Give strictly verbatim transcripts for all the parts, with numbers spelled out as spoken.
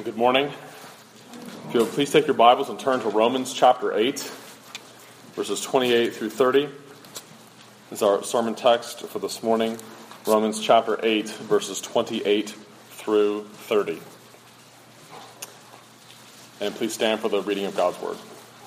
Good morning. If you'll please take your Bibles and turn to Romans chapter eight, verses twenty-eight through thirty. This is our sermon text for this morning. Romans chapter eight, verses twenty-eight through thirty. And please stand for the reading of God's Word.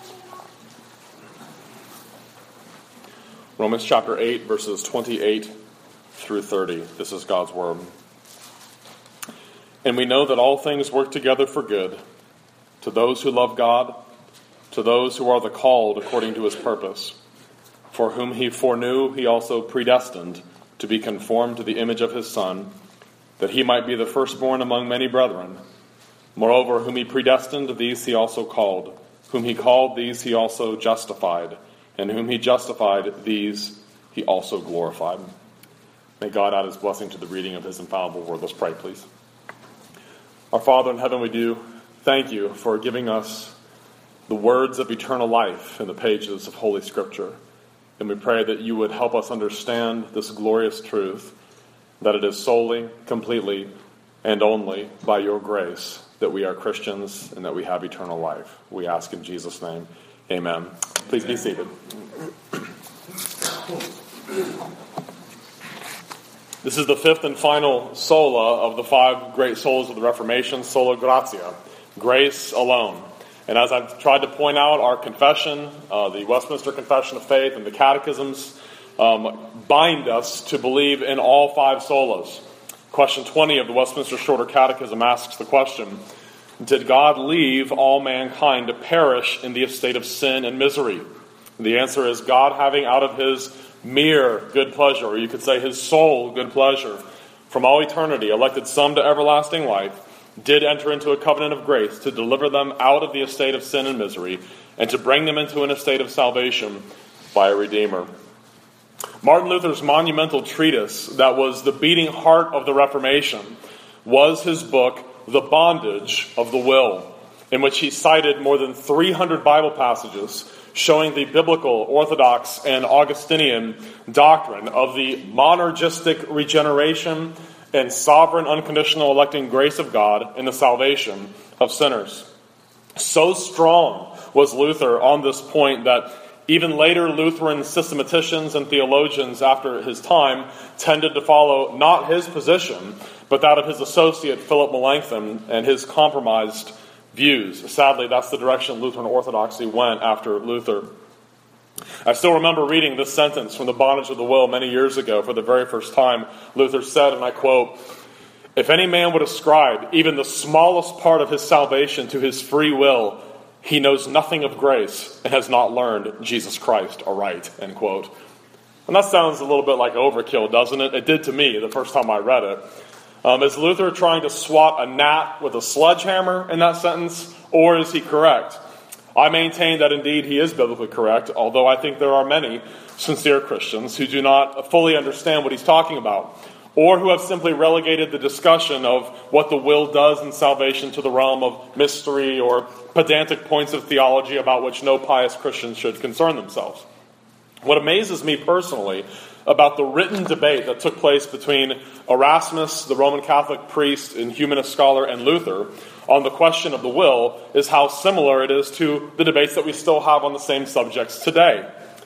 Romans chapter eight, verses twenty-eight through thirty. This is God's Word. And we know that all things work together for good, to those who love God, to those who are the called according to his purpose. For whom he foreknew, he also predestined to be conformed to the image of his Son, that he might be the firstborn among many brethren. Moreover, whom he predestined, these he also called. Whom he called, these he also justified. And whom he justified, these he also glorified. May God add his blessing to the reading of his infallible word. Let's pray, please. Our Father in heaven, we do thank you for giving us the words of eternal life in the pages of Holy Scripture. And we pray that you would help us understand this glorious truth, that it is solely, completely, and only by your grace that we are Christians and that we have eternal life. We ask in Jesus' name, amen. Please be seated. This is the fifth and final sola of the five great solas of the Reformation, sola gratia, grace alone. And as I've tried to point out, our confession, uh, the Westminster Confession of Faith and the catechisms um, bind us to believe in all five solas. Question twenty of the Westminster Shorter Catechism asks the question, did God leave all mankind to perish in the estate of sin and misery? And the answer is God, having out of his mere good pleasure, or you could say his sole good pleasure, from all eternity, elected some to everlasting life, did enter into a covenant of grace to deliver them out of the estate of sin and misery, and to bring them into an estate of salvation by a Redeemer. Martin Luther's monumental treatise that was the beating heart of the Reformation was his book, The Bondage of the Will, in which he cited more than three hundred Bible passages showing the biblical, Orthodox, and Augustinian doctrine of the monergistic regeneration and sovereign unconditional electing grace of God in the salvation of sinners. So strong was Luther on this point that even later Lutheran systematicians and theologians after his time tended to follow not his position, but that of his associate Philip Melanchthon and his compromised views. Sadly, that's the direction Lutheran Orthodoxy went after Luther. I still remember reading this sentence from The Bondage of the Will many years ago for the very first time. Luther said, and I quote, "If any man would ascribe even the smallest part of his salvation to his free will, he knows nothing of grace and has not learned Jesus Christ aright," end quote. And that sounds a little bit like overkill, doesn't it? It did to me the first time I read it. Um, is Luther trying to swat a gnat with a sledgehammer in that sentence, or is he correct? I maintain that indeed he is biblically correct, although I think there are many sincere Christians who do not fully understand what he's talking about, or who have simply relegated the discussion of what the will does in salvation to the realm of mystery or pedantic points of theology about which no pious Christians should concern themselves. What amazes me personally about the written debate that took place between Erasmus, the Roman Catholic priest and humanist scholar, and Luther on the question of the will is how similar it is to the debates that we still have on the same subjects today.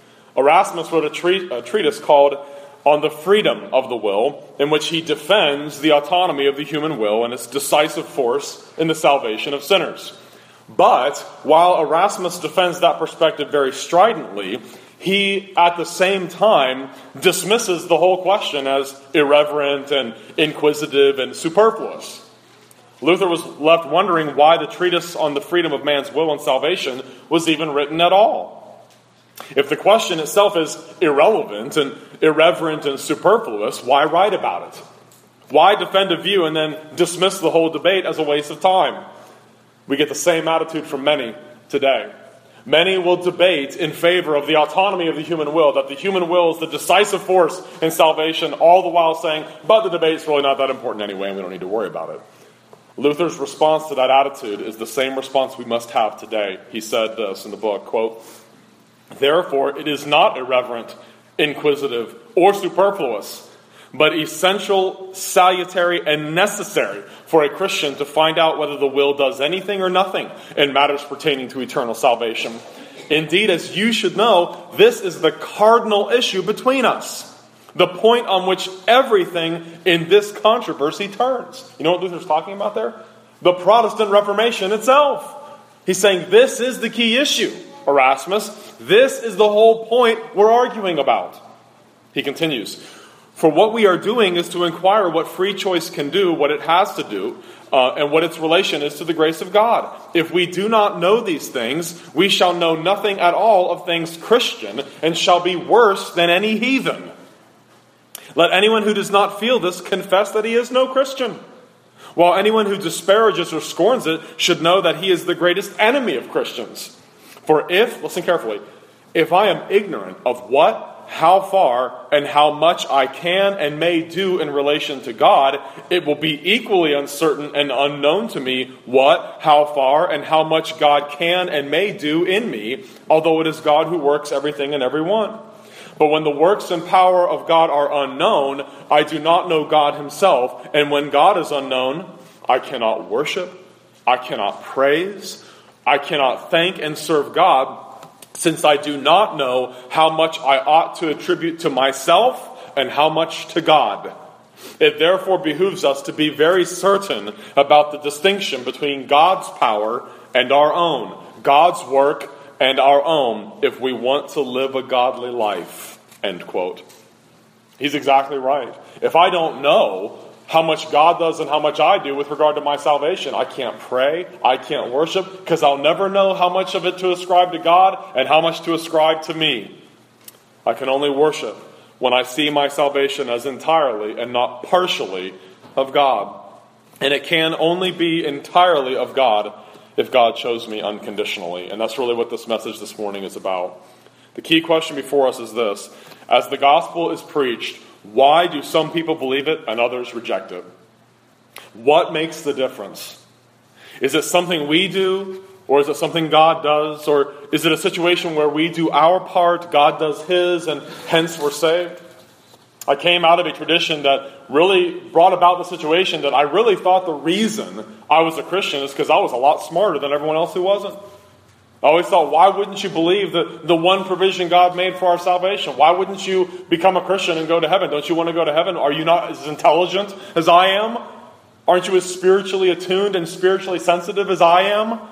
Erasmus wrote a, treat, a treatise called On the Freedom of the Will, in which he defends the autonomy of the human will and its decisive force in the salvation of sinners. But while Erasmus defends that perspective very stridently, he, at the same time, dismisses the whole question as irreverent and inquisitive and superfluous. Luther was left wondering why the treatise on the freedom of man's will and salvation was even written at all. If the question itself is irrelevant and irreverent and superfluous, why write about it? Why defend a view and then dismiss the whole debate as a waste of time? We get the same attitude from many today. Many will debate in favor of the autonomy of the human will, that the human will is the decisive force in salvation, all the while saying, but the debate's really not that important anyway, and we don't need to worry about it. Luther's response to that attitude is the same response we must have today. He said this in the book, quote, "Therefore, it is not irreverent, inquisitive, or superfluous, but essential, salutary, and necessary for a Christian to find out whether the will does anything or nothing in matters pertaining to eternal salvation. Indeed, as you should know, this is the cardinal issue between us, the point on which everything in this controversy turns. You know what Luther's talking about there? The Protestant Reformation itself. He's saying this is the key issue, Erasmus. This is the whole point we're arguing about. He continues, for what we are doing is to inquire what free choice can do, what it has to do, uh, and what its relation is to the grace of God. If we do not know these things, we shall know nothing at all of things Christian, and shall be worse than any heathen. Let anyone who does not feel this confess that he is no Christian, while anyone who disparages or scorns it should know that he is the greatest enemy of Christians. For if, listen carefully, if I am ignorant of what, how far, and how much I can and may do in relation to God, it will be equally uncertain and unknown to me what, how far, and how much God can and may do in me, although it is God who works everything in every one. But when the works and power of God are unknown, I do not know God himself, and when God is unknown, I cannot worship, I cannot praise, I cannot thank and serve God, since I do not know how much I ought to attribute to myself and how much to God. It therefore behooves us to be very certain about the distinction between God's power and our own, God's work and our own, if we want to live a godly life. End quote. He's exactly right. If I don't know how much God does and how much I do with regard to my salvation, I can't pray, I can't worship, because I'll never know how much of it to ascribe to God and how much to ascribe to me. I can only worship when I see my salvation as entirely and not partially of God. And it can only be entirely of God if God chose me unconditionally. And that's really what this message this morning is about. The key question before us is this: as the gospel is preached, why do some people believe it and others reject it? What makes the difference? Is it something we do, or is it something God does? Or is it a situation where we do our part, God does his, and hence we're saved? I came out of a tradition that really brought about the situation that I really thought the reason I was a Christian is because I was a lot smarter than everyone else who wasn't. I always thought, why wouldn't you believe the, the one provision God made for our salvation? Why wouldn't you become a Christian and go to heaven? Don't you want to go to heaven? Are you not as intelligent as I am? Aren't you as spiritually attuned and spiritually sensitive as I am?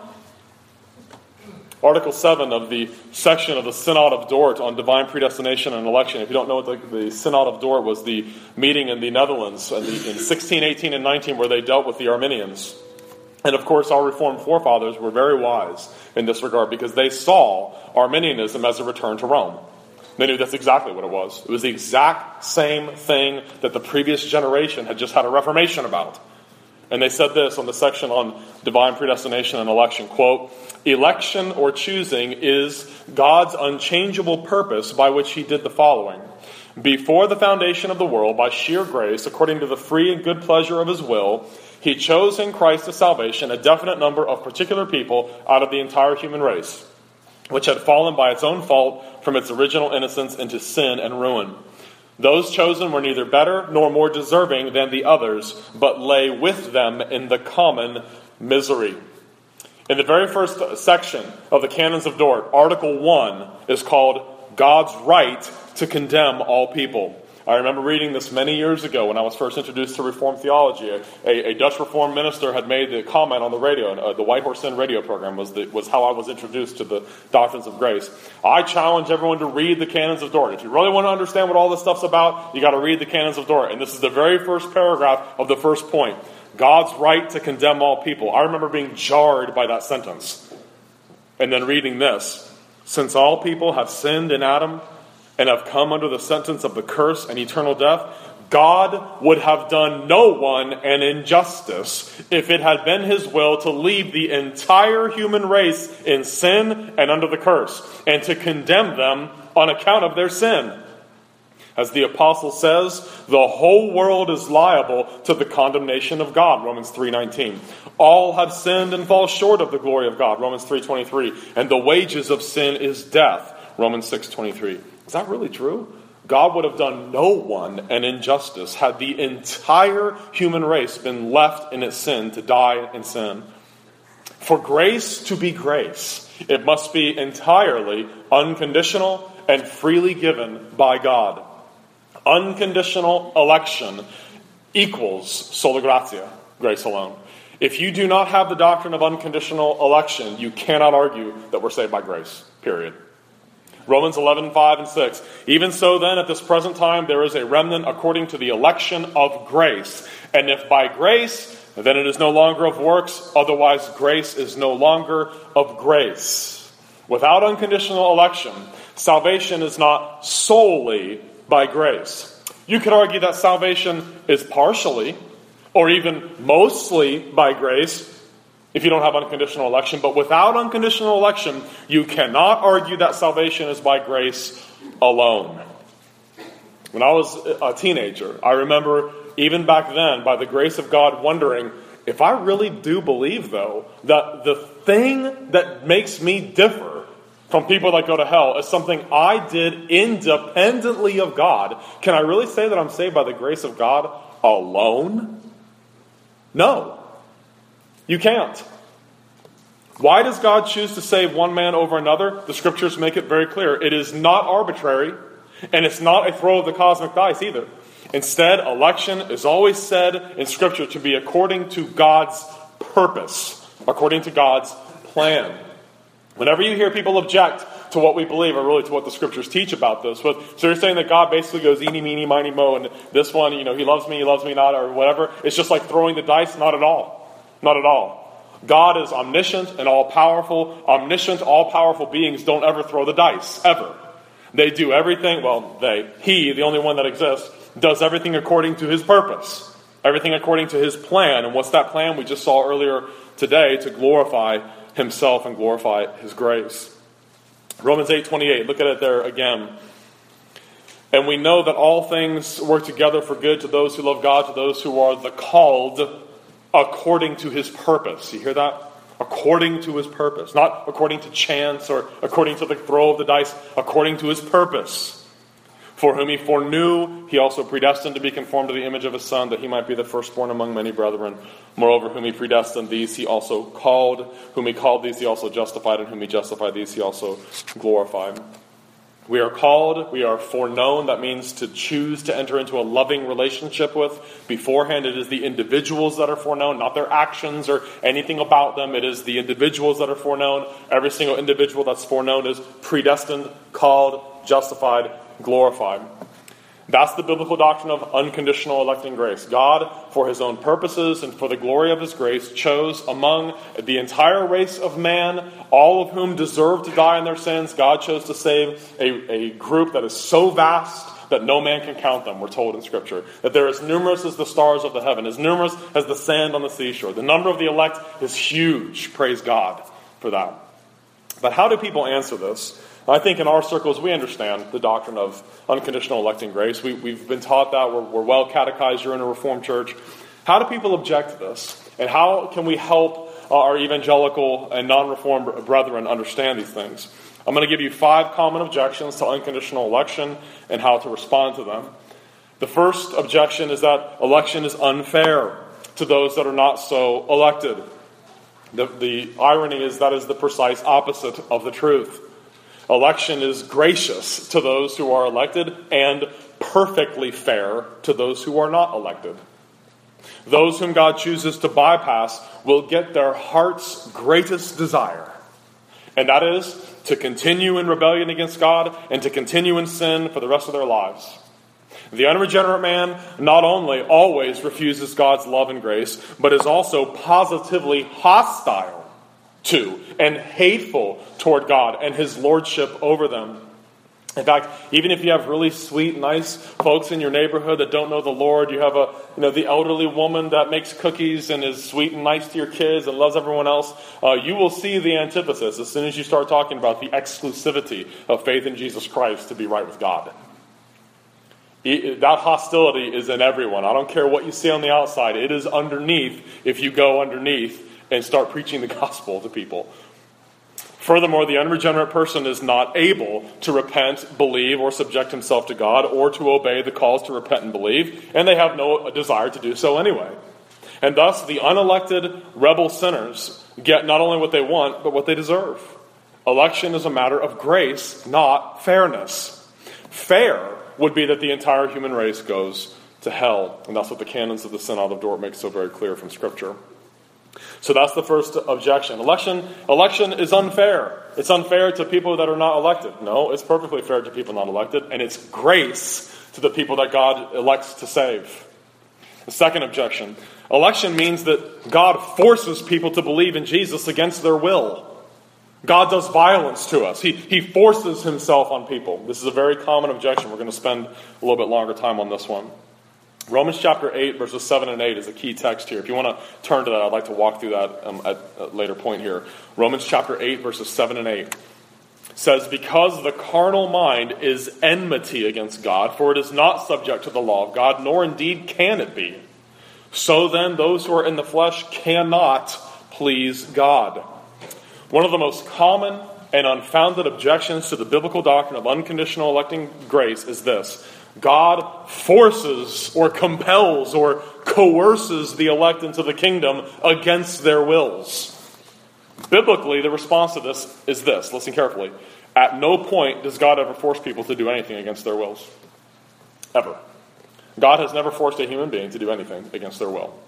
Article seven of the section of the Synod of Dort on divine predestination and election. If you don't know what the, the Synod of Dort was, the meeting in the Netherlands in, the, in sixteen, eighteen, and nineteen where they dealt with the Arminians. And of course, our Reformed forefathers were very wise in this regard because they saw Arminianism as a return to Rome. They knew that's exactly what it was. It was the exact same thing that the previous generation had just had a Reformation about. And they said this on the section on divine predestination and election, quote, election or choosing is God's unchangeable purpose by which he did the following. Before the foundation of the world, by sheer grace, according to the free and good pleasure of his will, he chose in Christ to salvation a definite number of particular people out of the entire human race, which had fallen by its own fault from its original innocence into sin and ruin. Those chosen were neither better nor more deserving than the others, but lay with them in the common misery. In the very first section of the Canons of Dort, Article one is called God's Right to Condemn All People. I remember reading this many years ago when I was first introduced to Reformed theology. A, a Dutch Reformed minister had made the comment on the radio, uh, the White Horse Inn radio program was, the, was how I was introduced to the doctrines of grace. I challenge everyone to read the Canons of Dort. If you really want to understand what all this stuff's about, you got to read the Canons of Dort. And this is the very first paragraph of the first point. God's right to condemn all people. I remember being jarred by that sentence. And then reading this. Since all people have sinned in Adam and have come under the sentence of the curse and eternal death, God would have done no one an injustice if it had been his will to leave the entire human race in sin and under the curse, and to condemn them on account of their sin. As the apostle says, the whole world is liable to the condemnation of God, Romans three nineteen. All have sinned and fall short of the glory of God, Romans three twenty-three. And the wages of sin is death, Romans six twenty-three. Is that really true? God would have done no one an injustice had the entire human race been left in its sin to die in sin. For grace to be grace, it must be entirely unconditional and freely given by God. Unconditional election equals sola gratia, grace alone. If you do not have the doctrine of unconditional election, you cannot argue that we're saved by grace, period. Romans eleven, five and six. Even so then, at this present time, there is a remnant according to the election of grace. And if by grace, then it is no longer of works, otherwise grace is no longer of grace. Without unconditional election, salvation is not solely by grace. You could argue that salvation is partially, or even mostly by grace, if you don't have unconditional election. But without unconditional election, you cannot argue that salvation is by grace alone. When I was a teenager, I remember even back then, by the grace of God, wondering if I really do believe, though, that the thing that makes me differ from people that go to hell is something I did independently of God. Can I really say that I'm saved by the grace of God alone? No. You can't. Why does God choose to save one man over another? The scriptures make it very clear. It is not arbitrary, and it's not a throw of the cosmic dice either. Instead, election is always said in Scripture to be according to God's purpose, according to God's plan. Whenever you hear people object to what we believe, or really to what the Scriptures teach about this, so you're saying that God basically goes eeny, meeny, miny, mo, and this one, you know, he loves me, he loves me not, or whatever. It's just like throwing the dice? Not at all. Not at all. God is omniscient and all-powerful. Omniscient, all-powerful beings don't ever throw the dice, ever. They do everything, well, they, he, the only one that exists, does everything according to his purpose. Everything according to his plan. And what's that plan? We just saw earlier today, to glorify himself and glorify his grace. Romans eight twenty-eight, look at it there again. And we know that all things work together for good to those who love God, to those who are the called according to his purpose. You hear that? According to his purpose. Not according to chance or according to the throw of the dice. According to his purpose. For whom he foreknew, he also predestined to be conformed to the image of his Son, that he might be the firstborn among many brethren. Moreover, whom he predestined, these he also called. Whom he called, these he also justified. And whom he justified, these he also glorified. We are called, we are foreknown. That means to choose to enter into a loving relationship with. Beforehand, it is the individuals that are foreknown, not their actions or anything about them. It is the individuals that are foreknown. Every single individual that's foreknown is predestined, called, justified, glorified. That's the biblical doctrine of unconditional electing grace. God, for his own purposes and for the glory of his grace, chose among the entire race of man, all of whom deserve to die in their sins. God chose to save a, a group that is so vast that no man can count them, we're told in Scripture. That they're as numerous as the stars of the heaven, as numerous as the sand on the seashore. The number of the elect is huge. Praise God for that. But how do people answer this? I think in our circles we understand the doctrine of unconditional electing grace. We, we've been taught that. We're, we're well catechized. You're in a Reformed church. How do people object to this? And how can we help our evangelical and non-Reformed brethren understand these things? I'm going to give you five common objections to unconditional election and how to respond to them. The first objection is that election is unfair to those that are not so elected. The, the irony is that is the precise opposite of the truth. Election is gracious to those who are elected and perfectly fair to those who are not elected. Those whom God chooses to bypass will get their heart's greatest desire, and that is to continue in rebellion against God and to continue in sin for the rest of their lives. The unregenerate man not only always refuses God's love and grace, but is also positively hostile to and hateful toward God and his lordship over them. In fact, even if you have really sweet, nice folks in your neighborhood that don't know the Lord, you have a, you know, the elderly woman that makes cookies and is sweet and nice to your kids and loves everyone else, uh, you will see the antithesis as soon as you start talking about the exclusivity of faith in Jesus Christ to be right with God. It, that hostility is in everyone. I don't care what you see on the outside. It is underneath if you go underneath and start preaching the gospel to people. Furthermore, the unregenerate person is not able to repent, believe, or subject himself to God, or to obey the calls to repent and believe, and they have no desire to do so anyway. And thus, the unelected rebel sinners get not only what they want, but what they deserve. Election is a matter of grace, not fairness. Fair would be that the entire human race goes to hell, and that's what the canons of the Synod of Dort make so very clear from Scripture. So that's the first objection. Election, election is unfair. It's unfair to people that are not elected. No, it's perfectly fair to people not elected, and it's grace to the people that God elects to save. The second objection. Election means that God forces people to believe in Jesus against their will. God does violence to us. He, he forces himself on people. This is a very common objection. We're going to spend a little bit longer time on this one. Romans chapter eight, verses seven and eight is a key text here. If you want to turn to that, I'd like to walk through that um, at a later point here. Romans chapter eight, verses seven and eight says, "Because the carnal mind is enmity against God, for it is not subject to the law of God, nor indeed can it be. So then, those who are in the flesh cannot please God." One of the most common and unfounded objections to the biblical doctrine of unconditional electing grace is this: God forces or compels or coerces the elect into the kingdom against their wills. Biblically, the response to this is this. Listen carefully. At no point does God ever force people to do anything against their wills. Ever. God has never forced a human being to do anything against their will.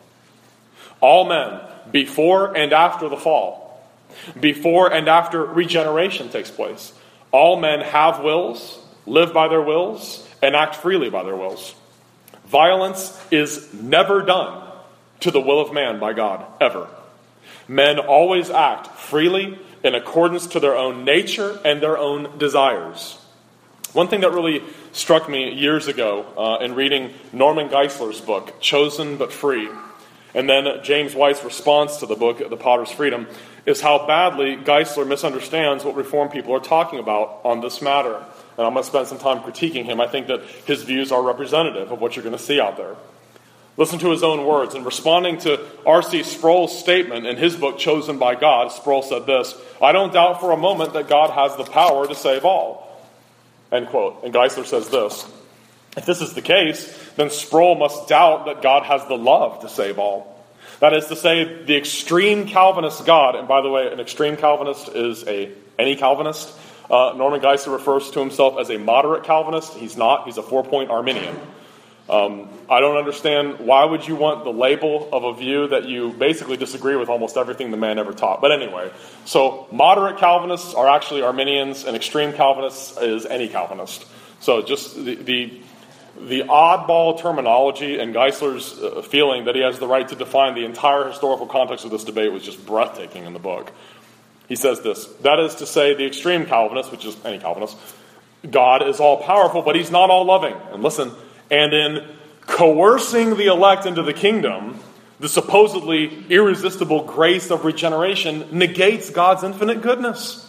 All men, before and after the fall, before and after regeneration takes place, all men have wills, live by their wills, and act freely by their wills. Violence is never done to the will of man by God, ever. Men always act freely in accordance to their own nature and their own desires. One thing that really struck me years ago uh, in reading Norman Geisler's book, Chosen but Free, and then James White's response to the book, The Potter's Freedom, is how badly Geisler misunderstands what Reformed people are talking about on this matter. And I'm going to spend some time critiquing him. I think that his views are representative of what you're going to see out there. Listen to his own words. In responding to R C Sproul's statement in his book, Chosen by God, Sproul said this: "I don't doubt for a moment that God has the power to save all." End quote. And Geisler says this: if this is the case, then Sproul must doubt that God has the love to save all. That is to say, the extreme Calvinist God, and by the way, an extreme Calvinist is a any Calvinist. Uh, Norman Geisler refers to himself as a moderate Calvinist. He's not. He's a four-point Arminian. Um, I don't understand, why would you want the label of a view that you basically disagree with almost everything the man ever taught? But anyway, so moderate Calvinists are actually Arminians, and extreme Calvinists is any Calvinist. So just the the, the oddball terminology and Geisler's uh, feeling that he has the right to define the entire historical context of this debate was just breathtaking in the book. He says this: that is to say, the extreme Calvinist, which is any Calvinist, God is all-powerful, but he's not all-loving. And listen, and in coercing the elect into the kingdom, the supposedly irresistible grace of regeneration negates God's infinite goodness.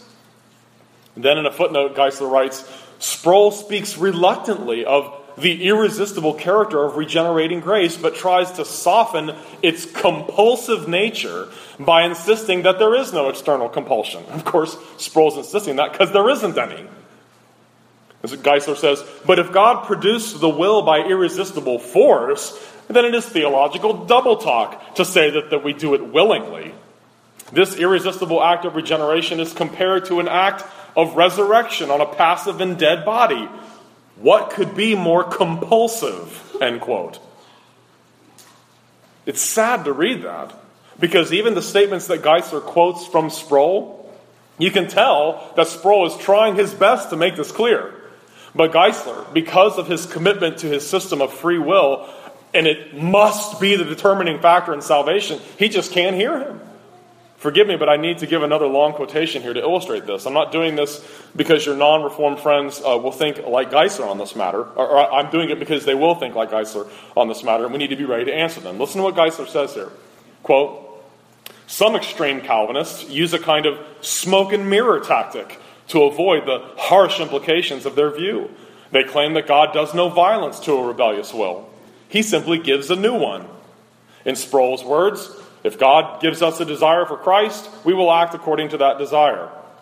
And then in a footnote, Geisler writes, Sproul speaks reluctantly of the irresistible character of regenerating grace, but tries to soften its compulsive nature by insisting that there is no external compulsion. Of course, Sproul's insisting that because there isn't any. As Geisler says, but if God produced the will by irresistible force, then it is theological double talk to say that, that we do it willingly. This irresistible act of regeneration is compared to an act of resurrection on a passive and dead body. What could be more compulsive? End quote. It's sad to read that, because even the statements that Geisler quotes from Sproul, you can tell that Sproul is trying his best to make this clear. But Geisler, because of his commitment to his system of free will, and it must be the determining factor in salvation, he just can't hear him. Forgive me, but I need to give another long quotation here to illustrate this. I'm not doing this because your non-Reformed friends uh, will think like Geisler on this matter. Or, or I'm doing it because they will think like Geisler on this matter, and we need to be ready to answer them. Listen to what Geisler says here. Quote, some extreme Calvinists use a kind of smoke and mirror tactic to avoid the harsh implications of their view. They claim that God does no violence to a rebellious will. He simply gives a new one. In Sproul's words, if God gives us a desire for Christ, we will act according to that desire.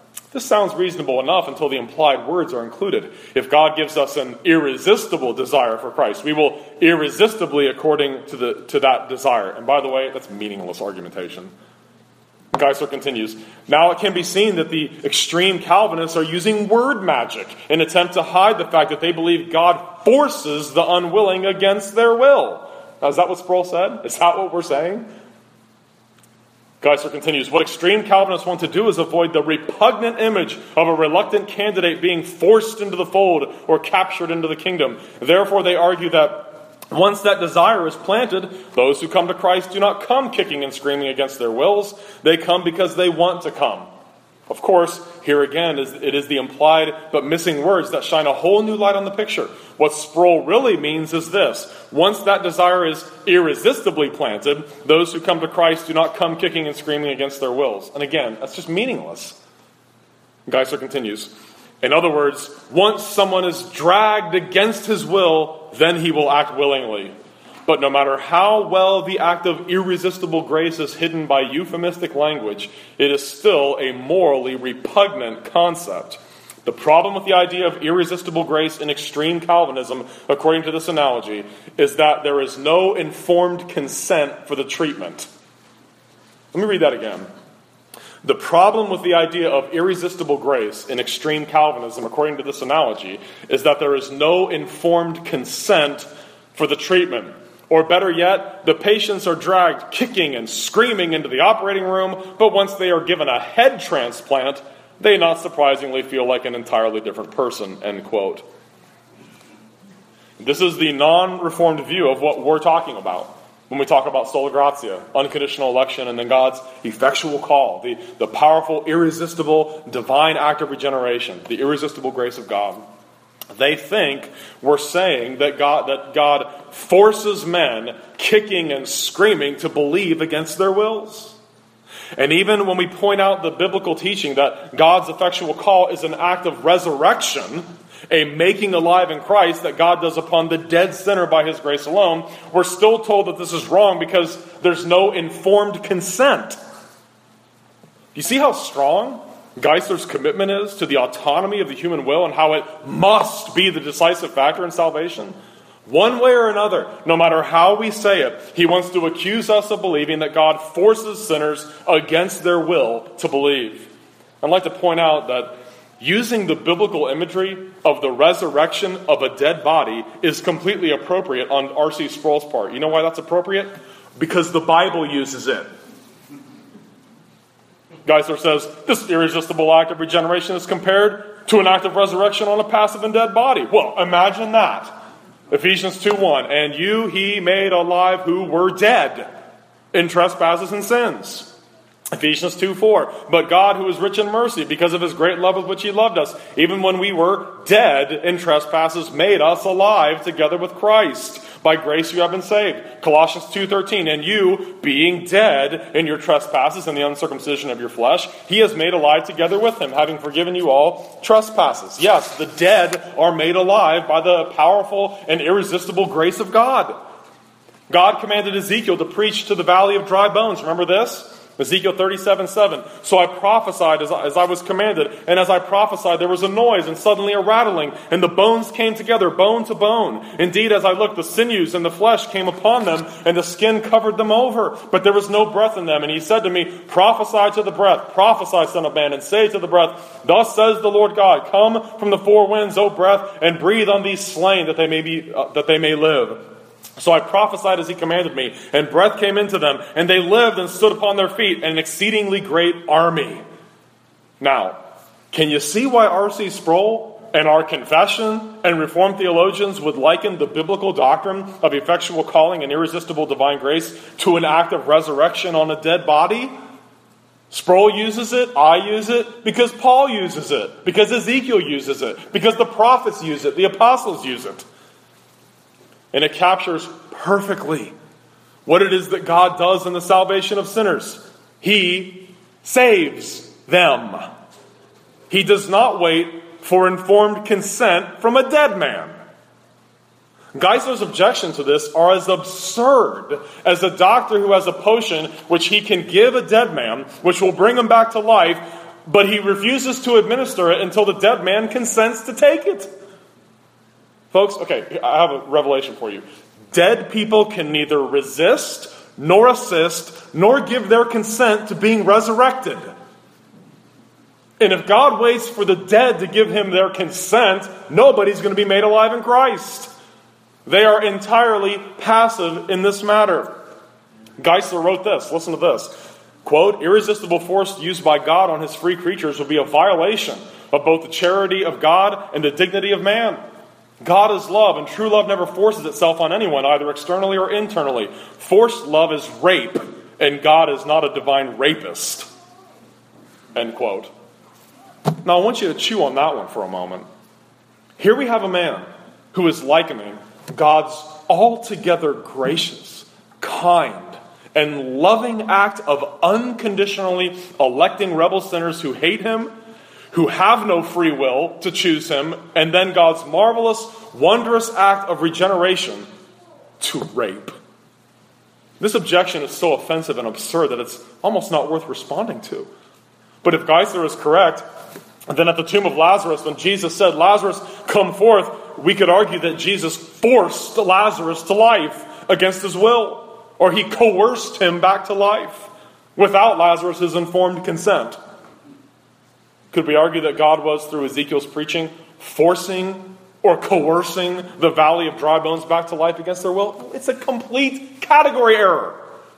This sounds reasonable enough until the implied words are included. If God gives us an irresistible desire for Christ, we will irresistibly according to the to that desire. And by the way, that's meaningless argumentation. Geisler continues, now it can be seen that the extreme Calvinists are using word magic in an attempt to hide the fact that they believe God forces the unwilling against their will. Now, is that what Sproul said? Is that what we're saying? Geisler continues, what extreme Calvinists want to do is avoid the repugnant image of a reluctant candidate being forced into the fold or captured into the kingdom. Therefore, they argue that once that desire is planted, those who come to Christ do not come kicking and screaming against their wills. They come because they want to come. Of course, here again, is it is the implied but missing words that shine a whole new light on the picture. What Sproul really means is this. Once that desire is irresistibly planted, those who come to Christ do not come kicking and screaming against their wills. And again, that's just meaningless. Geisler continues, in other words, once someone is dragged against his will, then he will act willingly. But no matter how well the act of irresistible grace is hidden by euphemistic language, it is still a morally repugnant concept. The problem with the idea of irresistible grace in extreme Calvinism, according to this analogy, is that there is no informed consent for the treatment. Let me read that again. The problem with the idea of irresistible grace in extreme Calvinism, according to this analogy, is that there is no informed consent for the treatment. Or better yet, the patients are dragged kicking and screaming into the operating room, but once they are given a head transplant, they not surprisingly feel like an entirely different person, end quote. This is the non-reformed view of what we're talking about when we talk about sola gratia, unconditional election, and then God's effectual call, the, the powerful, irresistible, divine act of regeneration, the irresistible grace of God. They think we're saying that God, that God forces men kicking and screaming to believe against their wills. And even when we point out the biblical teaching that God's effectual call is an act of resurrection, a making alive in Christ that God does upon the dead sinner by his grace alone, we're still told that this is wrong because there's no informed consent. You see how strong Geisler's commitment is to the autonomy of the human will and how it must be the decisive factor in salvation? One way or another, no matter how we say it, he wants to accuse us of believing that God forces sinners against their will to believe. I'd like to point out that using the biblical imagery of the resurrection of a dead body is completely appropriate on R C Sproul's part. You know why that's appropriate? Because the Bible uses it. Geisler says, this irresistible act of regeneration is compared to an act of resurrection on a passive and dead body. Well, imagine that. Ephesians two one, and you he made alive who were dead in trespasses and sins. Ephesians two four, but God who is rich in mercy, because of his great love with which he loved us, even when we were dead in trespasses, made us alive together with Christ. By grace you have been saved. Colossians two thirteen, and you, being dead in your trespasses and the uncircumcision of your flesh, he has made alive together with him, having forgiven you all trespasses. Yes, the dead are made alive by the powerful and irresistible grace of God. God commanded Ezekiel to preach to the valley of dry bones. Remember this? Ezekiel thirty-seven seven. So I prophesied as I, as I was commanded, and as I prophesied there was a noise and suddenly a rattling, and the bones came together, bone to bone. Indeed, as I looked, the sinews and the flesh came upon them, and the skin covered them over, but there was no breath in them. And he said to me, prophesy to the breath, prophesy, son of man, and say to the breath, thus says the Lord God, come from the four winds, O breath, and breathe on these slain that they may be uh, that they may live. So I prophesied as he commanded me, and breath came into them, and they lived and stood upon their feet, an exceedingly great army. Now, can you see why R C Sproul and our confession and Reformed theologians would liken the biblical doctrine of effectual calling and irresistible divine grace to an act of resurrection on a dead body? Sproul uses it, I use it, because Paul uses it, because Ezekiel uses it, because the prophets use it, the apostles use it. And it captures perfectly what it is that God does in the salvation of sinners. He saves them. He does not wait for informed consent from a dead man. Geisler's objections to this are as absurd as the doctor who has a potion which he can give a dead man, which will bring him back to life, but he refuses to administer it until the dead man consents to take it. Folks, okay, I have a revelation for you. Dead people can neither resist, nor assist, nor give their consent to being resurrected. And if God waits for the dead to give him their consent, nobody's going to be made alive in Christ. They are entirely passive in this matter. Geisler wrote this. Listen to this. Quote, irresistible force used by God on his free creatures will be a violation of both the charity of God and the dignity of man. God is love, and true love never forces itself on anyone, either externally or internally. Forced love is rape, and God is not a divine rapist. End quote. Now I want you to chew on that one for a moment. Here we have a man who is likening God's altogether gracious, kind, and loving act of unconditionally electing rebel sinners who hate him, who have no free will to choose him, and then God's marvelous, wondrous act of regeneration to rape. This objection is so offensive and absurd that it's almost not worth responding to. But if Geisler is correct, then at the tomb of Lazarus, when Jesus said, Lazarus, come forth, we could argue that Jesus forced Lazarus to life against his will, or he coerced him back to life without Lazarus' informed consent. Could we argue that God was, through Ezekiel's preaching, forcing or coercing the valley of dry bones back to life against their will? It's a complete category error.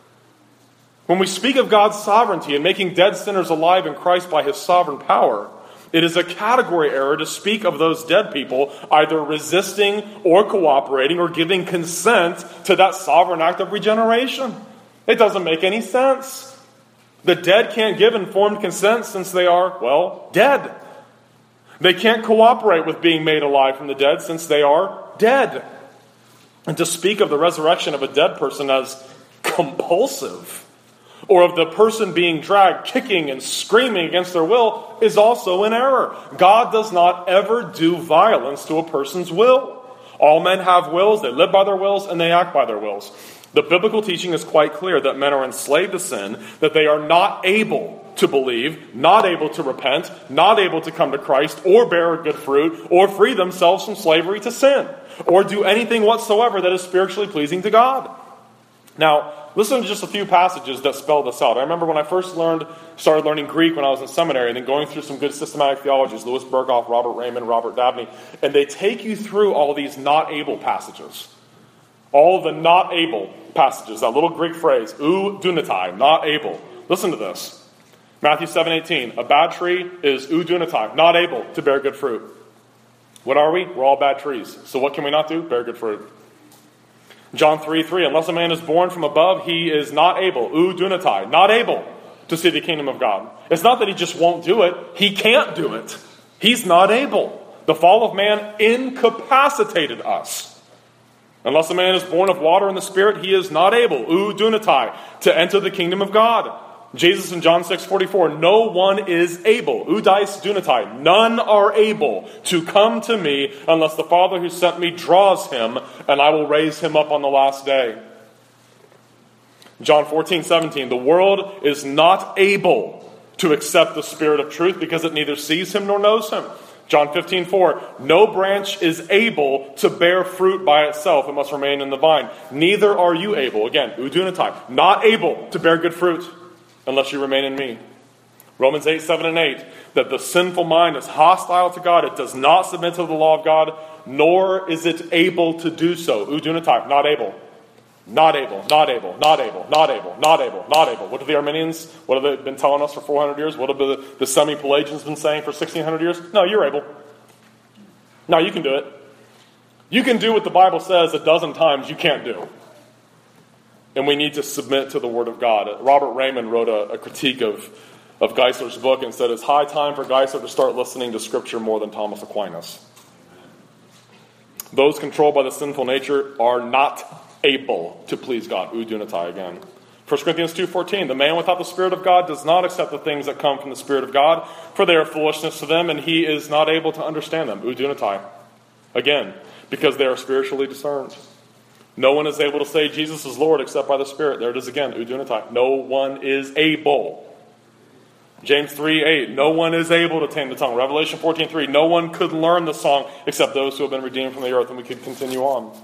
When we speak of God's sovereignty and making dead sinners alive in Christ by his sovereign power, it is a category error to speak of those dead people either resisting or cooperating or giving consent to that sovereign act of regeneration. It doesn't make any sense. The dead can't give informed consent since they are, well, dead. They can't cooperate with being made alive from the dead since they are dead. And to speak of the resurrection of a dead person as compulsive, or of the person being dragged, kicking and screaming against their will, is also an error. God does not ever do violence to a person's will. All men have wills, they live by their wills, and they act by their wills. The biblical teaching is quite clear that men are enslaved to sin, that they are not able to believe, not able to repent, not able to come to Christ, or bear good fruit, or free themselves from slavery to sin, or do anything whatsoever that is spiritually pleasing to God. Now, listen to just a few passages that spell this out. I remember when I first learned, started learning Greek when I was in seminary, and then going through some good systematic theologies, Louis Berkhoff, Robert Raymond, Robert Dabney, and they take you through all these not able passages. All of the not able passages, that little Greek phrase, ou dunatai, not able. Listen to this. Matthew seven eighteen, a bad tree is ou dunatai, not able to bear good fruit. What are we? We're all bad trees. So what can we not do? Bear good fruit. John three three, unless a man is born from above, he is not able, ou dunatai, not able to see the kingdom of God. It's not that he just won't do it. He can't do it. He's not able. The fall of man incapacitated us. Unless a man is born of water and the Spirit, he is not able, ou dunatai, to enter the kingdom of God. Jesus in John six forty-four, no one is able, ou dais dunatai, none are able to come to me unless the Father who sent me draws him, and I will raise him up on the last day. John fourteen seventeen, the world is not able to accept the Spirit of truth because it neither sees him nor knows him. John fifteen four, no branch is able to bear fruit by itself. It must remain in the vine. Neither are you able. Again, ou dunatai, not able to bear good fruit unless you remain in me. Romans eight seven and eight, that the sinful mind is hostile to God. It does not submit to the law of God, nor is it able to do so. Ou dunatai, not able. Not able, not able, not able, not able, not able, not able. What have the Arminians, what have they been telling us for four hundred years? What have the, the semi-Pelagians been saying for sixteen hundred years? No, you're able. No, you can do it. You can do what the Bible says a dozen times you can't do. And we need to submit to the Word of God. Robert Raymond wrote a, a critique of, of Geisler's book and said it's high time for Geisler to start listening to Scripture more than Thomas Aquinas. Those controlled by the sinful nature are not able to please God. Ou dunatai again. First Corinthians two fourteen, the man without the Spirit of God does not accept the things that come from the Spirit of God, for they are foolishness to them, and he is not able to understand them. Ou dunatai. Again, because they are spiritually discerned. No one is able to say Jesus is Lord except by the Spirit. There it is again, ou dunatai. No one is able. James three eight, no one is able to tame the tongue. Revelation fourteen three, no one could learn the song except those who have been redeemed from the earth. And we could continue on.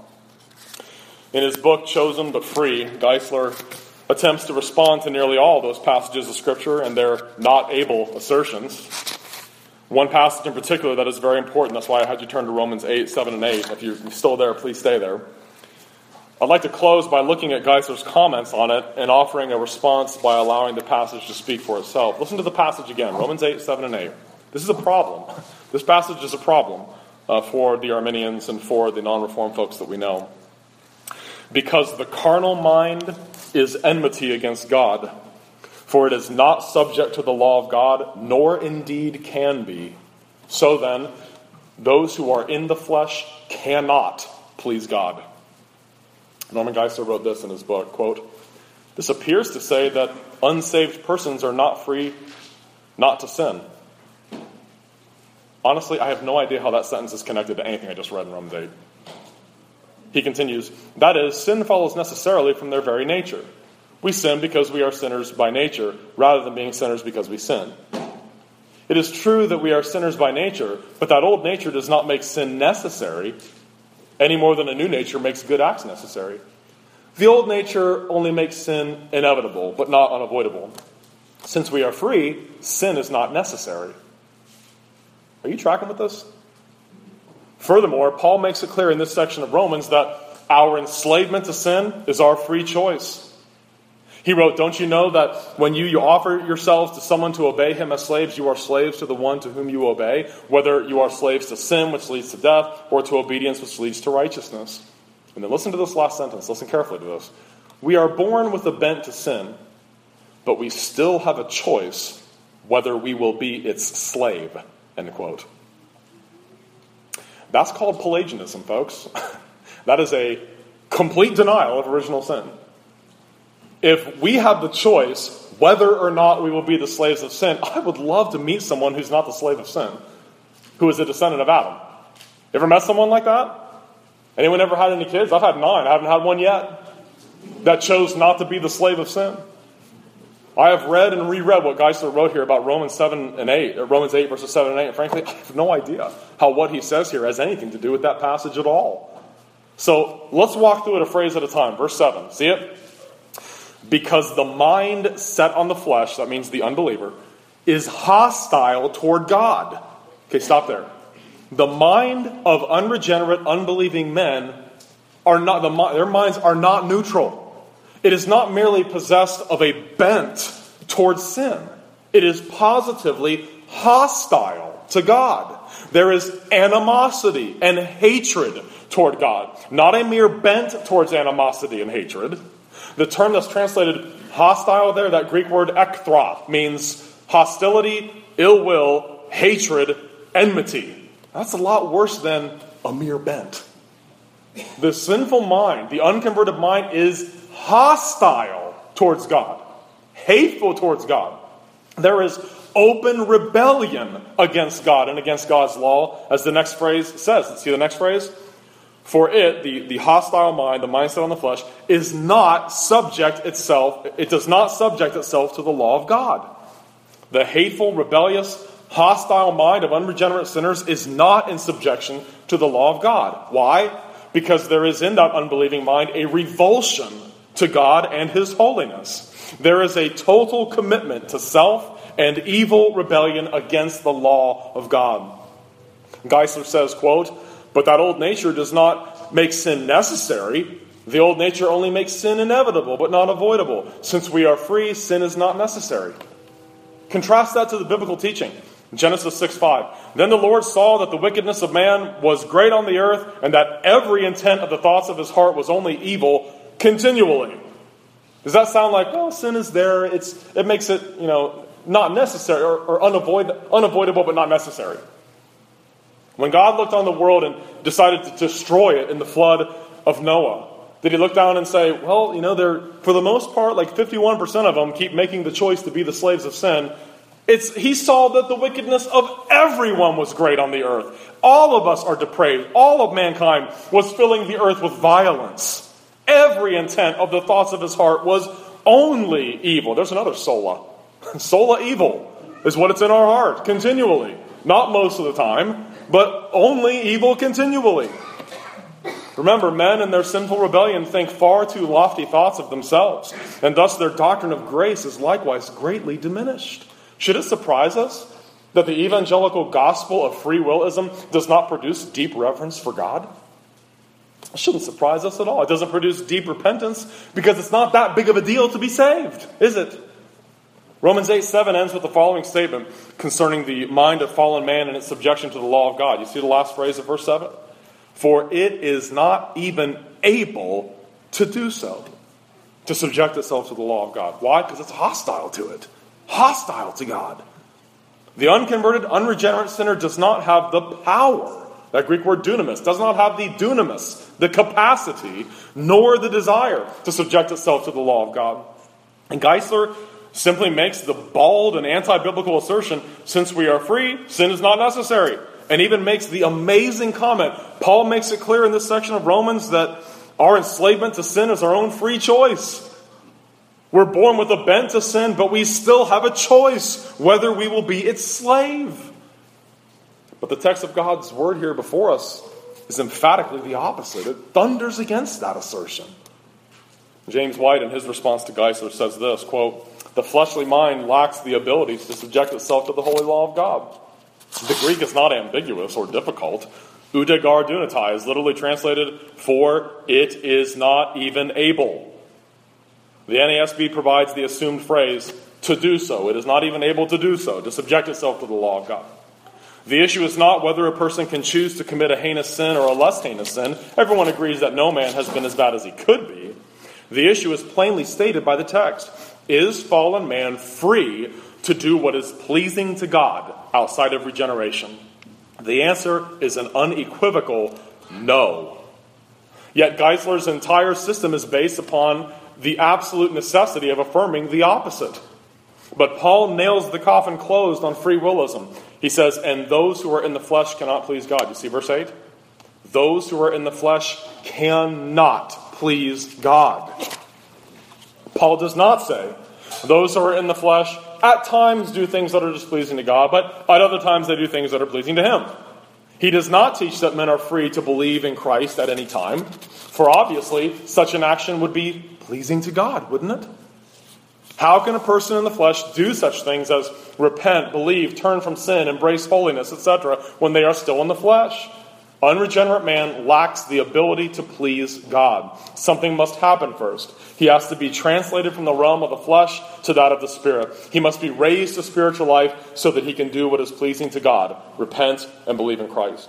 In his book, Chosen but Free, Geisler attempts to respond to nearly all those passages of Scripture and their not able assertions. One passage in particular that is very important, that's why I had you turn to Romans eight, seven, and eight. If you're still there, please stay there. I'd like to close by looking at Geisler's comments on it and offering a response by allowing the passage to speak for itself. Listen to the passage again, Romans eight, seven, and eight. This is a problem. This passage is a problem uh, for the Arminians and for the non-Reformed folks that we know. Because the carnal mind is enmity against God, for it is not subject to the law of God, nor indeed can be. So then, those who are in the flesh cannot please God. Norman Geisler wrote this in his book, quote, this appears to say that unsaved persons are not free not to sin. Honestly, I have no idea how that sentence is connected to anything I just read in Romans eight. He continues, that is, sin follows necessarily from their very nature. We sin because we are sinners by nature, rather than being sinners because we sin. It is true that we are sinners by nature, but that old nature does not make sin necessary, any more than a new nature makes good acts necessary. The old nature only makes sin inevitable, but not unavoidable. Since we are free, sin is not necessary. Are you tracking with this? Furthermore, Paul makes it clear in this section of Romans that our enslavement to sin is our free choice. He wrote, don't you know that when you, you offer yourselves to someone to obey him as slaves, you are slaves to the one to whom you obey, whether you are slaves to sin, which leads to death, or to obedience, which leads to righteousness. And then listen to this last sentence. Listen carefully to this. We are born with a bent to sin, but we still have a choice whether we will be its slave. End quote. That's called Pelagianism, folks. That is a complete denial of original sin. If we have the choice whether or not we will be the slaves of sin, I would love to meet someone who's not the slave of sin, who is a descendant of Adam. You ever met someone like that? Anyone ever had any kids? I've had nine. I haven't had one yet that chose not to be the slave of sin. I have read and reread what Geisler wrote here about Romans seven and eight, or Romans eight verses seven and eight, and frankly, I have no idea how what he says here has anything to do with that passage at all. So let's walk through it a phrase at a time. Verse seven, see it? Because the mind set on the flesh, that means the unbeliever, is hostile toward God. Okay, stop there. The mind of unregenerate, unbelieving men are not, the, their minds are not neutral. It is not merely possessed of a bent towards sin. It is positively hostile to God. There is animosity and hatred toward God. Not a mere bent towards animosity and hatred. The term that's translated hostile there, that Greek word ekthra, means hostility, ill will, hatred, enmity. That's a lot worse than a mere bent. The sinful mind, the unconverted mind, is hostile towards God, hateful towards God. There is open rebellion against God and against God's law, as the next phrase says. See the next phrase? For it, the, the hostile mind, the mindset on the flesh, is not subject itself, it does not subject itself to the law of God. The hateful, rebellious, hostile mind of unregenerate sinners is not in subjection to the law of God. Why? Because there is in that unbelieving mind a revulsion to God and His holiness. There is a total commitment to self and evil rebellion against the law of God. Geisler says, quote, but that old nature does not make sin necessary. The old nature only makes sin inevitable, but not avoidable. Since we are free, sin is not necessary. Contrast that to the biblical teaching. Genesis six five. Then the Lord saw that the wickedness of man was great on the earth, and that every intent of the thoughts of his heart was only evil continually. Does that sound like, well, sin is there, it's it makes it, you know, not necessary, or, or unavoid, unavoidable but not necessary? When God looked on the world and decided to destroy it in the flood of Noah, did He look down and say, well, you know, they're, for the most part, like fifty-one percent of them keep making the choice to be the slaves of sin? It's, he saw that the wickedness of everyone was great on the earth. All of us are depraved. All of mankind was filling the earth with violence. Every intent of the thoughts of his heart was only evil. There's another sola. Sola evil. is what it's in our heart, continually. Not most of the time, but only evil continually. Remember, men in their sinful rebellion think far too lofty thoughts of themselves, and thus their doctrine of grace is likewise greatly diminished. Should it surprise us that the evangelical gospel of free willism does not produce deep reverence for God? It shouldn't surprise us at all. It doesn't produce deep repentance because it's not that big of a deal to be saved, is it? Romans eight seven ends with the following statement concerning the mind of fallen man and its subjection to the law of God. You see the last phrase of verse seven? For it is not even able to do so, to subject itself to the law of God. Why? Because it's hostile to it. Hostile to God. The unconverted, unregenerate sinner does not have the power, that Greek word dunamis, does not have the dunamis, the capacity, nor the desire to subject itself to the law of God. And Geisler simply makes the bald and anti-biblical assertion, since we are free, sin is not necessary. And even makes the amazing comment, Paul makes it clear in this section of Romans that our enslavement to sin is our own free choice. We're born with a bent to sin, but we still have a choice whether we will be its slave. But the text of God's word here before us is emphatically the opposite. It thunders against that assertion. James White, in his response to Geisler, says this, quote, the fleshly mind lacks the ability to subject itself to the holy law of God. The Greek is not ambiguous or difficult. Udegar dunatai is literally translated, for it is not even able. The N A S B provides the assumed phrase, to do so. It is not even able to do so, to subject itself to the law of God. The issue is not whether a person can choose to commit a heinous sin or a less heinous sin. Everyone agrees that no man has been as bad as he could be. The issue is plainly stated by the text. Is fallen man free to do what is pleasing to God outside of regeneration? The answer is an unequivocal no. Yet Geisler's entire system is based upon the absolute necessity of affirming the opposite. But Paul nails the coffin closed on free willism. He says, and those who are in the flesh cannot please God. You see verse eight? Those who are in the flesh cannot please God. Paul does not say, those who are in the flesh at times do things that are displeasing to God, but at other times they do things that are pleasing to Him. He does not teach that men are free to believe in Christ at any time, for obviously such an action would be pleasing to God, wouldn't it? How can a person in the flesh do such things as repent, believe, turn from sin, embrace holiness, et cetera, when they are still in the flesh? Unregenerate man lacks the ability to please God. Something must happen first. He has to be translated from the realm of the flesh to that of the Spirit. He must be raised to spiritual life so that he can do what is pleasing to God. Repent and believe in Christ.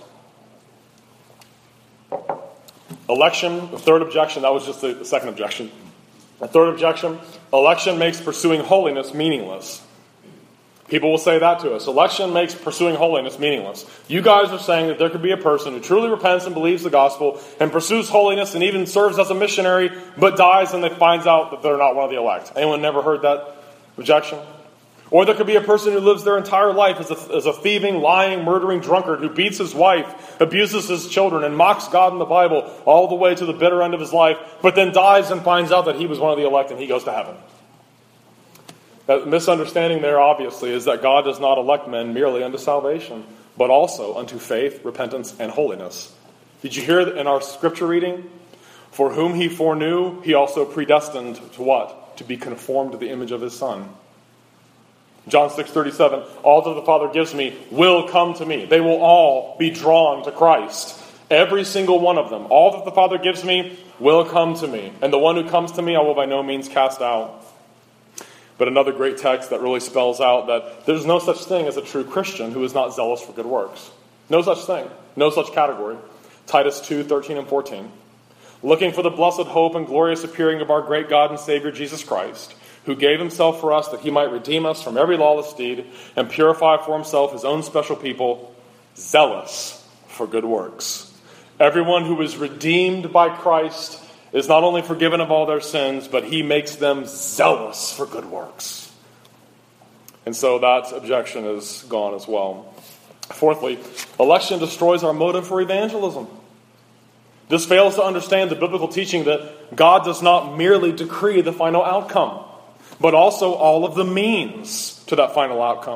Election, the third objection, that was just the second objection. The third objection, election makes pursuing holiness meaningless. People will say that to us. Election makes pursuing holiness meaningless. You guys are saying that there could be a person who truly repents and believes the gospel and pursues holiness and even serves as a missionary, but dies and they finds out that they're not one of the elect. Anyone never heard that objection? Or there could be a person who lives their entire life as a, as a thieving, lying, murdering drunkard who beats his wife, abuses his children, and mocks God and the Bible all the way to the bitter end of his life, but then dies and finds out that he was one of the elect and he goes to heaven. The misunderstanding there, obviously, is that God does not elect men merely unto salvation, but also unto faith, repentance, and holiness. Did you hear in our scripture reading? For whom he foreknew, he also predestined to what? To be conformed to the image of his Son. John six thirty-seven, all that the Father gives me will come to me. They will all be drawn to Christ. Every single one of them. All that the Father gives me will come to me. And the one who comes to me, I will by no means cast out. But another great text that really spells out that there's no such thing as a true Christian who is not zealous for good works. No such thing. No such category. Titus two thirteen and fourteen. Looking for the blessed hope and glorious appearing of our great God and Savior Jesus Christ, who gave himself for us that he might redeem us from every lawless deed and purify for himself his own special people, zealous for good works. Everyone who is redeemed by Christ is not only forgiven of all their sins, but he makes them zealous for good works. And so that objection is gone as well. Fourthly, election destroys our motive for evangelism. This fails to understand the biblical teaching that God does not merely decree the final outcome, but also all of the means to that final outcome.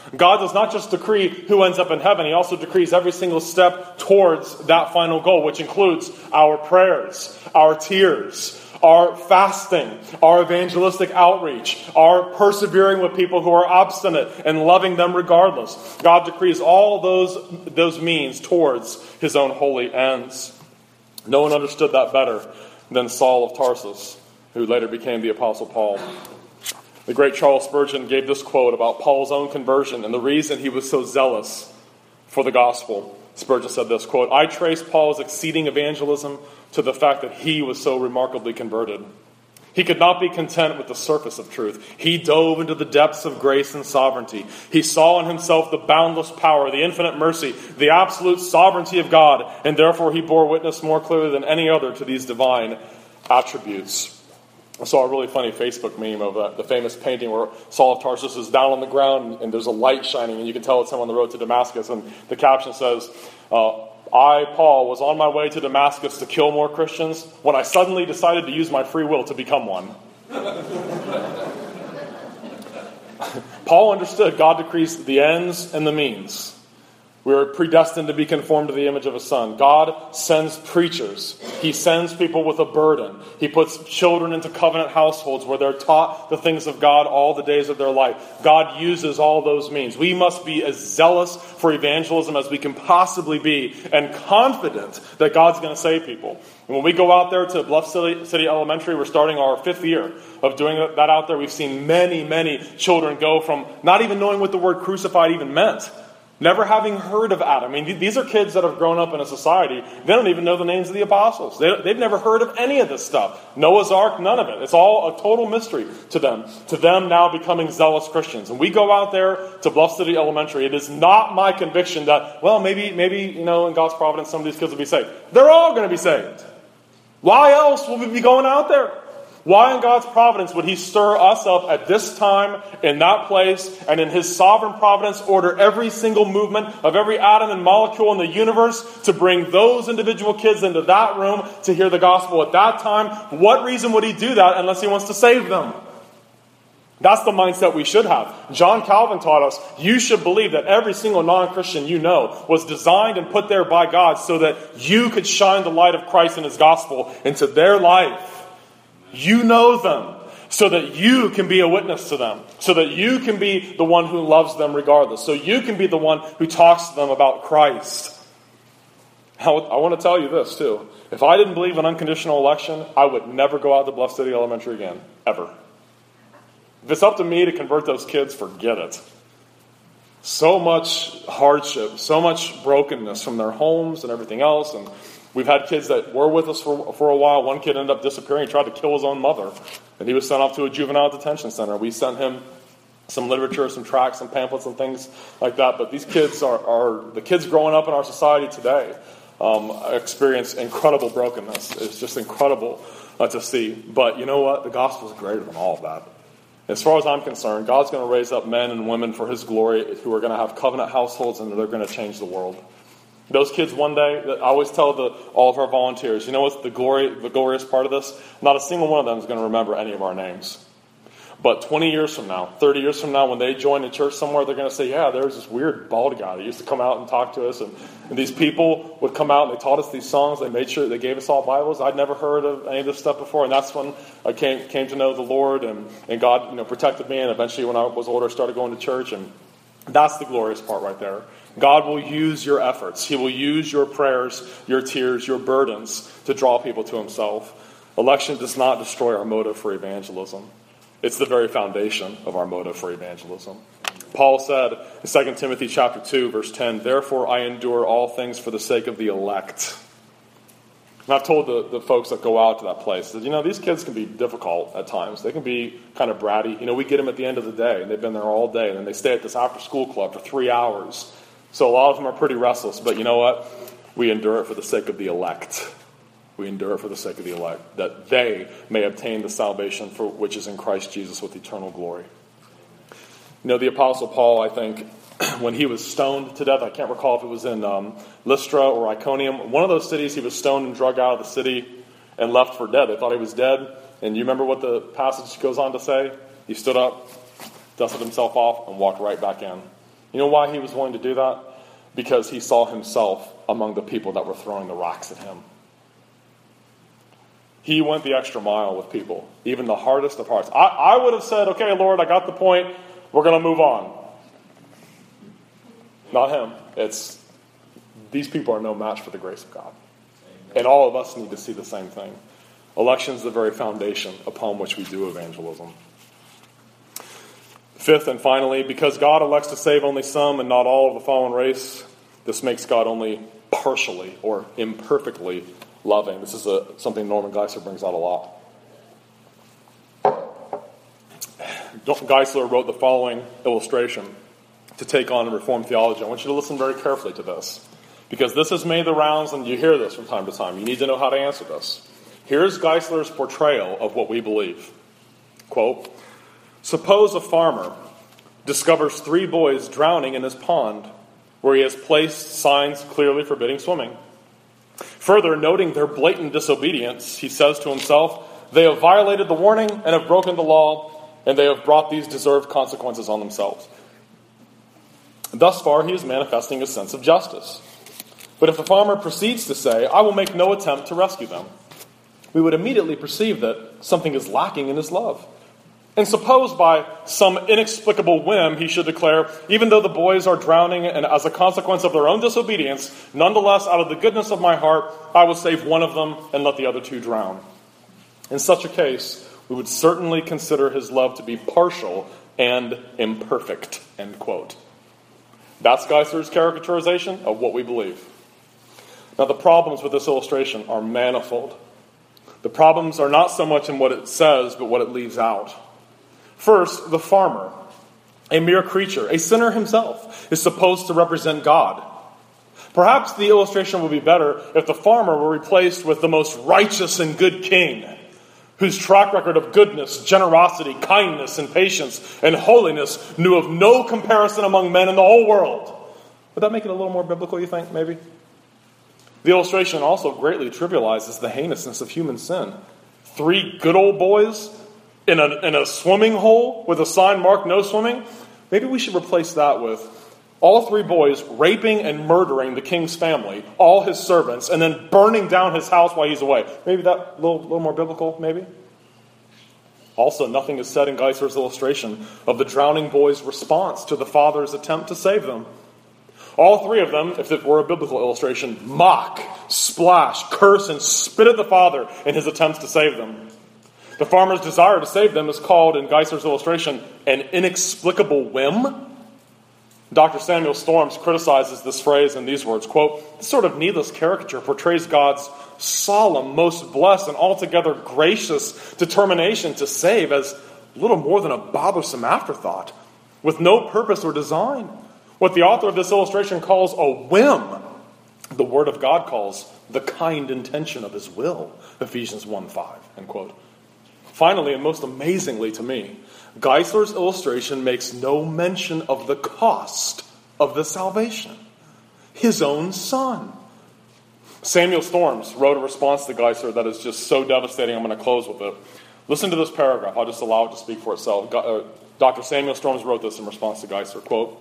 God does not just decree who ends up in heaven, he also decrees every single step towards that final goal, which includes our prayers, our tears, our fasting, our evangelistic outreach, our persevering with people who are obstinate and loving them regardless. God decrees all those, those means towards his own holy ends. No one understood that better than Saul of Tarsus, who later became the Apostle Paul. The great Charles Spurgeon gave this quote about Paul's own conversion and the reason he was so zealous for the gospel. Spurgeon said this, quote, "I trace Paul's exceeding evangelism to the fact that he was so remarkably converted. He could not be content with the surface of truth. He dove into the depths of grace and sovereignty. He saw in himself the boundless power, the infinite mercy, the absolute sovereignty of God, and therefore he bore witness more clearly than any other to these divine attributes." I saw a really funny Facebook meme of uh, the famous painting where Saul of Tarsus is down on the ground and there's a light shining and you can tell it's him on the road to Damascus. And the caption says, uh, I, Paul, was on my way to Damascus to kill more Christians when I suddenly decided to use my free will to become one. Paul understood God decrees the ends and the means. We are predestined to be conformed to the image of His Son. God sends preachers. He sends people with a burden. He puts children into covenant households where they're taught the things of God all the days of their life. God uses all those means. We must be as zealous for evangelism as we can possibly be and confident that God's going to save people. And when we go out there to Bluff City, City Elementary, we're starting our fifth year of doing that out there. We've seen many, many children go from not even knowing what the word crucified even meant, never having heard of Adam. I mean, these are kids that have grown up in a society. They don't even know the names of the apostles. They, they've never heard of any of this stuff. Noah's Ark, none of it. It's all a total mystery to them. To them now becoming zealous Christians. And we go out there to Bluff City Elementary. It is not my conviction that, well, maybe, maybe you know, in God's providence, some of these kids will be saved. They're all going to be saved. Why else will we be going out there? Why in God's providence would He stir us up at this time, in that place, and in His sovereign providence order every single movement of every atom and molecule in the universe to bring those individual kids into that room to hear the gospel at that time? What reason would He do that unless He wants to save them? That's the mindset we should have. John Calvin taught us, you should believe that every single non-Christian you know was designed and put there by God so that you could shine the light of Christ and His gospel into their life. You know them so that you can be a witness to them, so that you can be the one who loves them regardless, so you can be the one who talks to them about Christ. I want to tell you this too. If I didn't believe in unconditional election, I would never go out to Bluff City Elementary again, ever. If it's up to me to convert those kids, forget it. So much hardship, so much brokenness from their homes and everything else, and we've had kids that were with us for, for a while. One kid ended up disappearing. He tried to kill his own mother. And he was sent off to a juvenile detention center. We sent him some literature, some tracts, some pamphlets and things like that. But these kids are, are the kids growing up in our society today um, experience incredible brokenness. It's just incredible uh, to see. But you know what? The gospel is greater than all of that. As far as I'm concerned, God's going to raise up men and women for His glory who are going to have covenant households and they're going to change the world. Those kids one day, I always tell the, all of our volunteers, you know what's the glory, the glorious part of this? Not a single one of them is going to remember any of our names. But twenty years from now, thirty years from now, when they join a church somewhere, they're going to say, yeah, there was this weird bald guy that used to come out and talk to us. And, and these people would come out and they taught us these songs. They made sure they gave us all Bibles. I'd never heard of any of this stuff before. And that's when I came came to know the Lord. And, and God you know, protected me. And eventually when I was older, I started going to church. And that's the glorious part right there. God will use your efforts. He will use your prayers, your tears, your burdens to draw people to Himself. Election does not destroy our motive for evangelism. It's the very foundation of our motive for evangelism. Paul said in Second Timothy chapter two, verse ten, therefore I endure all things for the sake of the elect. And I've told the, the folks that go out to that place that, you know, these kids can be difficult at times. They can be kind of bratty. You know, we get them at the end of the day, and they've been there all day, and then they stay at this after-school club for three hours. So a lot of them are pretty restless, but you know what? We endure it for the sake of the elect. We endure it for the sake of the elect, that they may obtain the salvation for which is in Christ Jesus with eternal glory. You know, the Apostle Paul, I think, when he was stoned to death, I can't recall if it was in um, Lystra or Iconium, one of those cities, he was stoned and dragged out of the city and left for dead. They thought he was dead. And you remember what the passage goes on to say? He stood up, dusted himself off, and walked right back in. You know why he was willing to do that? Because he saw himself among the people that were throwing the rocks at him. He went the extra mile with people, even the hardest of hearts. I, I would have said, okay, Lord, I got the point. We're going to move on. Not him. It's, these people are no match for the grace of God. And all of us need to see the same thing. Election is the very foundation upon which we do evangelism. Fifth and finally, because God elects to save only some and not all of the fallen race, this makes God only partially or imperfectly loving. This is a, something Norman Geisler brings out a lot. Geisler wrote the following illustration to take on Reformed theology. I want you to listen very carefully to this, because this has made the rounds and you hear this from time to time. You need to know how to answer this. Here's Geisler's portrayal of what we believe. Quote, suppose a farmer discovers three boys drowning in his pond where he has placed signs clearly forbidding swimming. Further, noting their blatant disobedience, he says to himself, they have violated the warning and have broken the law, and they have brought these deserved consequences on themselves. Thus far, he is manifesting a sense of justice. But if the farmer proceeds to say, I will make no attempt to rescue them, we would immediately perceive that something is lacking in his love. And suppose by some inexplicable whim he should declare, even though the boys are drowning and as a consequence of their own disobedience, nonetheless, out of the goodness of my heart, I will save one of them and let the other two drown. In such a case, we would certainly consider his love to be partial and imperfect, end quote. That's Geisler's caricaturization of what we believe. Now, the problems with this illustration are manifold. The problems are not so much in what it says, but what it leaves out. First, the farmer, a mere creature, a sinner himself, is supposed to represent God. Perhaps the illustration would be better if the farmer were replaced with the most righteous and good king, whose track record of goodness, generosity, kindness, and patience, and holiness knew of no comparison among men in the whole world. Would that make it a little more biblical, you think, maybe? The illustration also greatly trivializes the heinousness of human sin. Three good old boys in a, in a swimming hole with a sign marked no swimming? Maybe we should replace that with all three boys raping and murdering the king's family, all his servants, and then burning down his house while he's away. Maybe that a little, little more biblical, maybe? Also, nothing is said in Geisler's illustration of the drowning boys' response to the father's attempt to save them. All three of them, if it were a biblical illustration, mock, splash, curse, and spit at the father in his attempts to save them. The farmer's desire to save them is called, in Geisler's illustration, an inexplicable whim. Doctor Samuel Storms criticizes this phrase in these words, quote, this sort of needless caricature portrays God's solemn, most blessed, and altogether gracious determination to save as little more than a bothersome afterthought, with no purpose or design. What the author of this illustration calls a whim, the Word of God calls the kind intention of His will, Ephesians one five, end quote. Finally, and most amazingly to me, Geisler's illustration makes no mention of the cost of the salvation. His own son. Samuel Storms wrote a response to Geisler that is just so devastating, I'm going to close with it. Listen to this paragraph. I'll just allow it to speak for itself. Doctor Samuel Storms wrote this in response to Geisler, quote,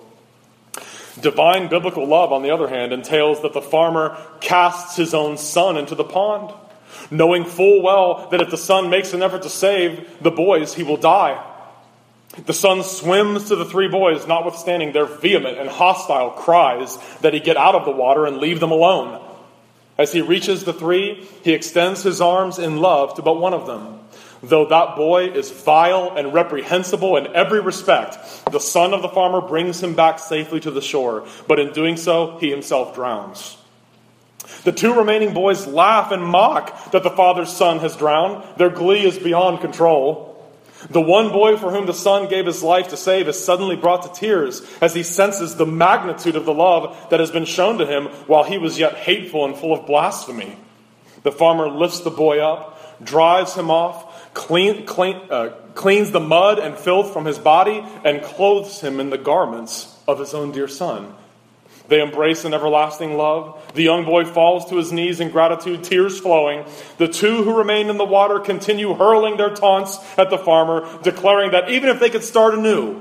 divine biblical love, on the other hand, entails that the farmer casts his own son into the pond, knowing full well that if the son makes an effort to save the boys, he will die. The son swims to the three boys, notwithstanding their vehement and hostile cries that he get out of the water and leave them alone. As he reaches the three, he extends his arms in love to but one of them. Though that boy is vile and reprehensible in every respect, the son of the farmer brings him back safely to the shore, but in doing so, he himself drowns. The two remaining boys laugh and mock that the father's son has drowned. Their glee is beyond control. The one boy for whom the son gave his life to save is suddenly brought to tears as he senses the magnitude of the love that has been shown to him while he was yet hateful and full of blasphemy. The farmer lifts the boy up, drives him off, clean, clean, uh, cleans the mud and filth from his body, and clothes him in the garments of his own dear son. They embrace an everlasting love. The young boy falls to his knees in gratitude, tears flowing. The two who remain in the water continue hurling their taunts at the farmer, declaring that even if they could start anew,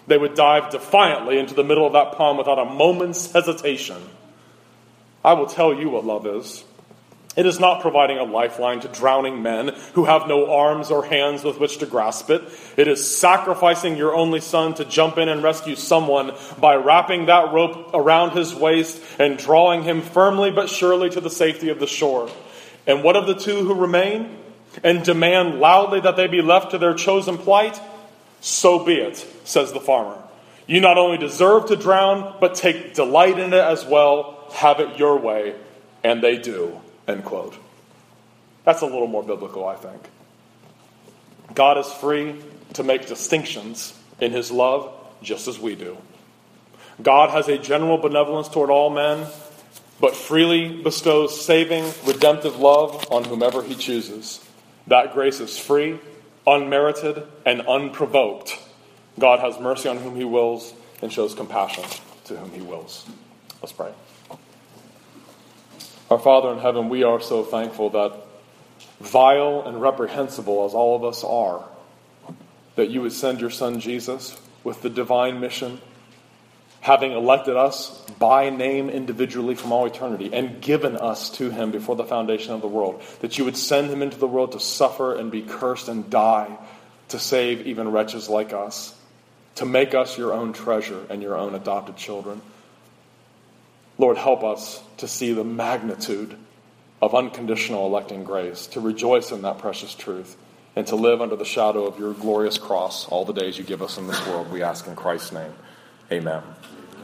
They would dive defiantly into the middle of that pond without a moment's hesitation. I will tell you what love is. It is not providing a lifeline to drowning men who have no arms or hands with which to grasp it. It is sacrificing your only son to jump in and rescue someone by wrapping that rope around his waist and drawing him firmly but surely to the safety of the shore. And what of the two who remain and demand loudly that they be left to their chosen plight? So be it, says the farmer. You not only deserve to drown, but take delight in it as well. Have it your way. And they do. End quote. That's a little more biblical, I think. God is free to make distinctions in his love, just as we do. God has a general benevolence toward all men, but freely bestows saving, redemptive love on whomever he chooses. That grace is free, unmerited, and unprovoked. God has mercy on whom he wills and shows compassion to whom he wills. Let's pray. Our Father in heaven, we are so thankful that, vile and reprehensible as all of us are, that you would send your Son Jesus with the divine mission, having elected us by name individually from all eternity and given us to him before the foundation of the world, that you would send him into the world to suffer and be cursed and die to save even wretches like us, to make us your own treasure and your own adopted children. Lord, help us to see the magnitude of unconditional electing grace, to rejoice in that precious truth, and to live under the shadow of your glorious cross all the days you give us in this world. We ask in Christ's name. Amen.